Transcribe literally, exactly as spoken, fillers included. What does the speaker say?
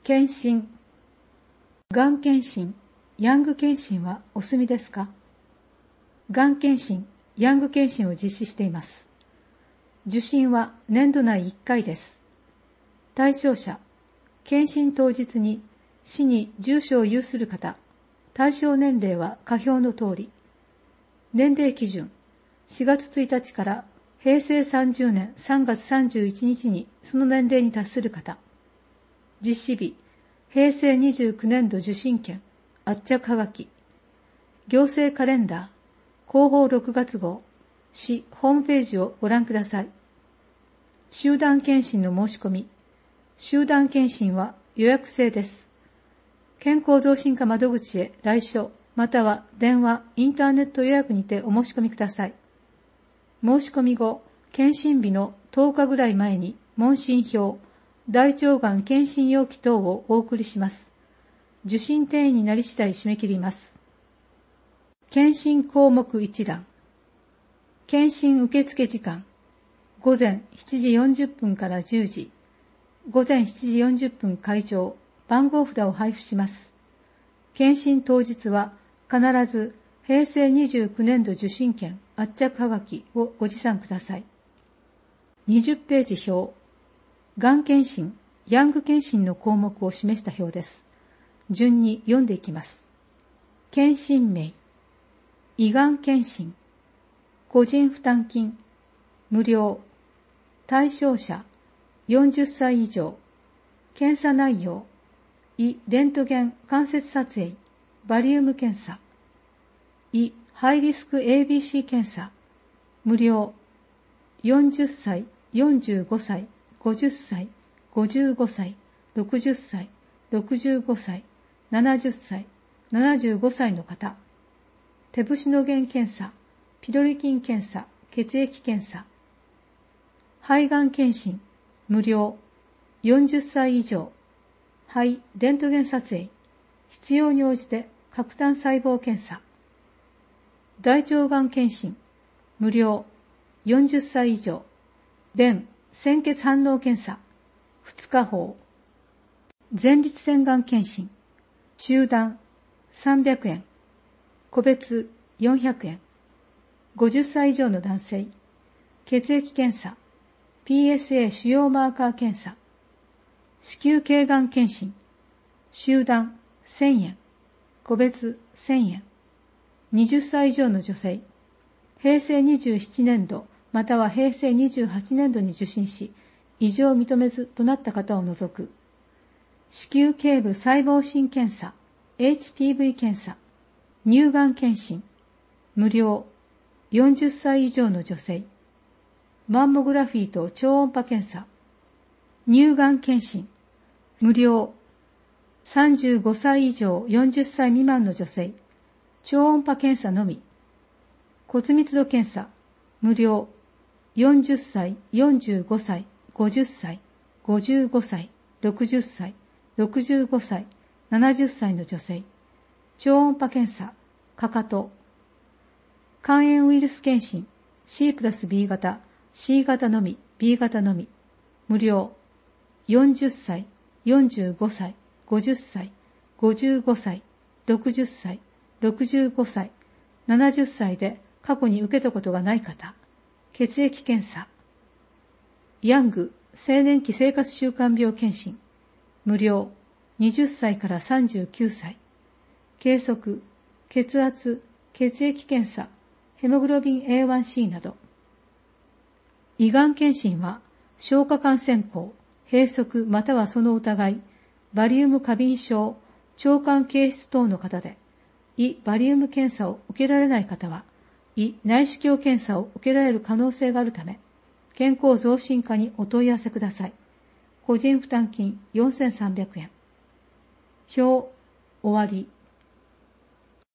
検診。がん検診、ヤング検診はお済みですか？がん検診、ヤング検診を実施しています。受診は年度内いっかいです。対象者、検診当日に市に住所を有する方、対象年齢は下表の通り。年齢基準、しがつついたちからへいせいさんじゅうねんさんがつさんじゅういちにちにその年齢に達する方。実施日、へいせいにじゅうきゅうねんど受診券、圧着はがき。行政カレンダー、広報ろくがつ号、市ホームページをご覧ください。集団検診の申し込み。集団検診は予約制です。健康増進課窓口へ来所、または電話、インターネット予約にてお申し込みください。申し込み後、検診日のとおかぐらい前に問診票、大腸がん検診用紙等をお送りします。受診定員になり次第締め切ります。検診項目一覧。検診受付時間。午前しちじよんじゅっぷんからじゅうじ。午前しちじよんじゅっぷん開場。番号札を配布します。検診当日は必ずへいせいにじゅうきゅうねんど受診券圧着はがきをご持参ください。にじゅっページ表。がん検診、ヤング検診の項目を示した表です。順に読んでいきます。検診名、胃がん検診、個人負担金、無料、対象者、よんじゅっさい以上、検査内容、胃レントゲン関節撮影、バリウム検査、胃ハイリスク エービーシー 検査、無料、よんじゅっさい、よんじゅうごさい、ごじゅっさい、ごじゅうごさい、ろくじゅっさい、ろくじゅうごさい、ななじゅっさい、ななじゅうごさいの方、ペプシノゲン検査、ピロリ菌検査、血液検査、肺がん検診、無料、よんじゅっさい以上、肺レントゲン撮影、必要に応じて核単細胞検査、大腸がん検診、無料、よんじゅっさい以上、便、鮮血反応検査、二日法、前立腺がん検診、集団、さんびゃくえん、個別、よんひゃくえん、ごじゅっさい以上の男性、血液検査、ピーエスエー 主要マーカー検査、子宮頸がん検診、集団、せんえん、個別、せんえん、はたち以上の女性、へいせいにじゅうななねんどまたはへいせいにじゅうはちねんどに受診し、異常認めずとなった方を除く、子宮頸部細胞診検査、エイチピーブイ 検査、乳がん検診、無料、よんじゅっさい以上の女性、マンモグラフィーと超音波検査、乳がん検診、無料、さんじゅうごさい以上よんじゅっさい未満の女性、超音波検査のみ、骨密度検査、無料、よんじゅっさい、よんじゅうごさい、ごじゅっさい、ごじゅうごさい、ろくじゅっさい、ろくじゅうごさい、ななじゅっさいの女性、超音波検査、かかと、肝炎ウイルス検診、C プラス B 型、C 型のみ、B 型のみ、無料、よんじゅっさい、よんじゅうごさい、ごじゅっさい、ごじゅうごさい、ろくじゅっさい、ろくじゅうごさい、ななじゅっさいで過去に受けたことがない方、血液検査、ヤング、青年期生活習慣病検診、無料、はたちからさんじゅうきゅうさい、計測、血圧、血液検査、ヘモグロビン エーワンシー など。胃がん検診は、消化管穿孔、閉塞またはその疑い、バリウム過敏症、腸管憩室等の方で、胃バリウム検査を受けられない方は、胃内視鏡検査を受けられる可能性があるため、健康増進課にお問い合わせください。個人負担金よんせんさんびゃくえん。表、終わり。